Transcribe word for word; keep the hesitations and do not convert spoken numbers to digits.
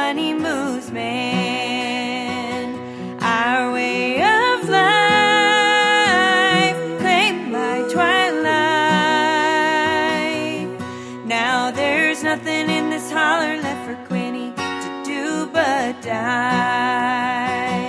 money moves man. Our way of life claimed by twilight. Now there's nothing in this holler left for Quinny to do but die.